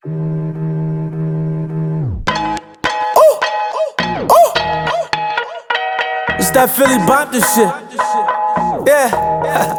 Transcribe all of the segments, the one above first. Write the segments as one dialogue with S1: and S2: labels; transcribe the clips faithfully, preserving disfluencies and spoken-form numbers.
S1: Ooh, ooh. It's that Philly bump this shit. Yeah.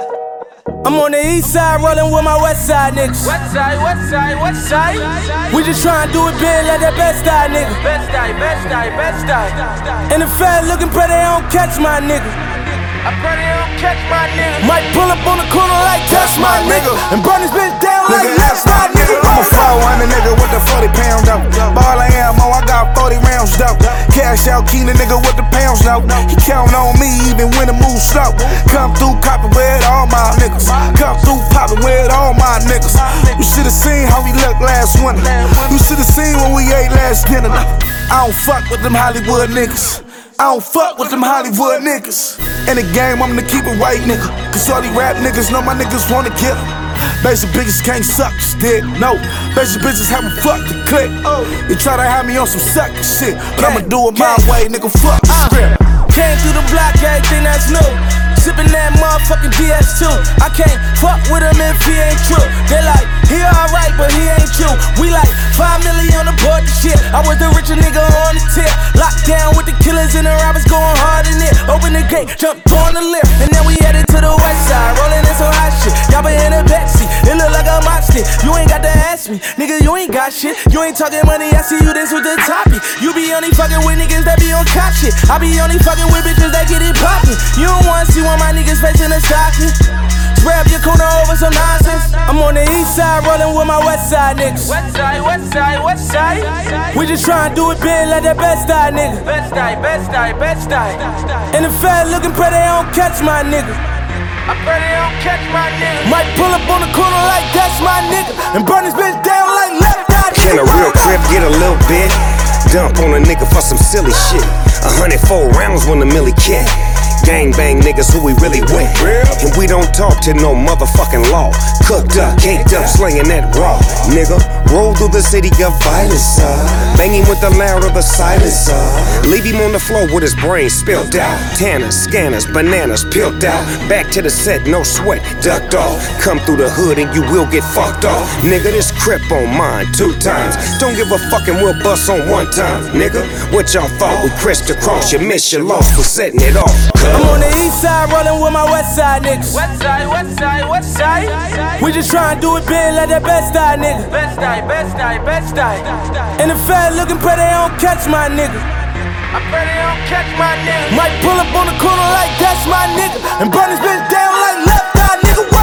S1: I'm on the east side rolling with my west side niggas.
S2: West side, west side, west side.
S1: We just tryna do it big like that best side nigga.
S2: Best side, best side, best side.
S1: And the fed looking pretty, they don't catch my nigga.
S2: I pray they don't catch my nigga.
S1: Might pull up on the corner like
S3: That's my nigga.
S1: and burn this bitch down like
S3: Nigga,
S1: left side nigga.
S3: I'm a four hundred nigga with the forty pound dope. Ball of ammo, I got forty rounds dope. Cash out key, the nigga with the pounds note. He count on me even when the move slow. Come through copping with all my niggas. Come through popping with all my niggas. You should've seen how we looked last winter. You should've seen when we ate last dinner. I don't fuck with them Hollywood niggas. I don't fuck with them Hollywood niggas. In the game, I'm the keep it white nigga. Cause all these rap niggas know my niggas wanna kill. Basic bitches can't suck this dick, no. Basic bitches haven't fucked the click. They try to have me on some sucker shit, but I'ma do it my way, nigga, fuck the script.
S1: Came through the block, everything that's new. Sippin' that motherfucking D S two. I can't fuck with him if he ain't true. They like, he alright, but he ain't you. We like five million on the board and shit. I was the richest nigga on the tip. Locked down with the killers and the robbers going hard in it. Open the gate, jumped on the lift, and then we headed to the west side. Rolling in some hot shit. Y'all been in a backseat. It look like a mock stick. You ain't got to ask me, nigga, you ain't got shit. You ain't talking money, I see you this with the topic. You be only fucking with niggas that be on cop shit. I be only fucking with bitches that get it poppin'. You don't wanna see one of my niggas facing a stocking. Grab your corner over some nonsense. I'm on the east side rolling with my west side niggas.
S2: West side, west side, west side.
S1: We just tryna do it big like that best side nigga.
S2: Best side, best side, best side.
S1: And the fed looking pretty, they don't catch my nigga.
S2: I pray they don't catch my nigga.
S1: Might pull up on the corner like that's my nigga and burn this bitch down like left eye.
S4: Can a real crib get a little bit? Dump on a nigga for some silly shit. A hundred four rounds when the millie cat. Gang bang niggas who we really with. And we don't talk to no motherfucking law. Cooked up, caked up, slinging that raw. Nigga, roll through the city of violence, uh. Banging with the loud of the silence, uh. Leave him on the floor with his brain spilled out. Tanners, scanners, bananas peeled out. Back to the set, no sweat, ducked off. Come through the hood and you will get fucked off. Nigga, this crip on mine two times. Don't give a fucking we'll bust on one time. Nigga, what y'all thought we crisscross? You miss your loss for setting it off.
S1: I'm on the east side rolling with my west side niggas.
S2: West side, west side, west side.
S1: We just tryna do it big like that best side nigga.
S2: Best side, best side, best side.
S1: And the fed looking pretty, they don't catch my nigga.
S2: I pray they don't catch my nigga.
S1: Might pull up on the corner like that's my nigga and burn this bitch down like left eye nigga.